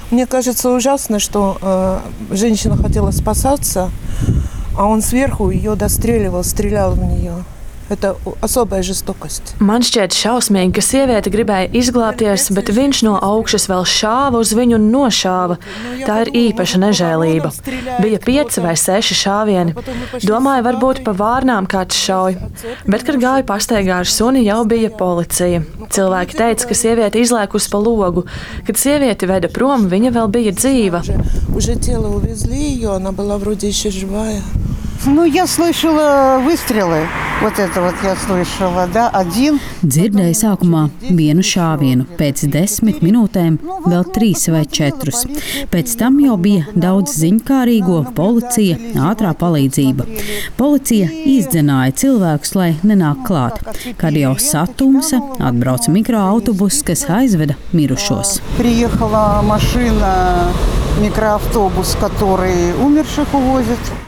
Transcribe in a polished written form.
Мне кажется ужасно, что женщина хотела спасаться, а он сверху ее достреливал, стрелял в нее. Это особая жестокость. Man šķiet šausmīgi, ka sieviete gribēja izglābties, bet viņš no augšas vēl šāva uz viņu un nošāva. Tā ir īpaša nežēlība. Bija 5 vai 6 šāvieni. Domāju, varbūt pa vārnām kāds šauj. Bet, kad gāju pastaigā ar suni, jau bija policija. Cilvēki teica, ka sieviete izlēkus pa logu. Kad sievieti veda prom, viņa vēl bija dzīva. Уже тело увезли ее, она была вроде еще живая. Ну, я слышала выстрелы. Вот это вот я слышала, да, один. Dzirdēju sākumā vienu šāvienu, pēc 10 minūtēm vēl 3 vai 4. Pēc tam jau bija daudz ziņkārīgo, policija, ātrā palīdzība. Policija izdzināja cilvēkus, lai nenāk klāt. Kad jau satumsa, atbrauca mikroautobus, kas aizveda mirušos. Приехала машина, микроавтобус, который умерших увозит.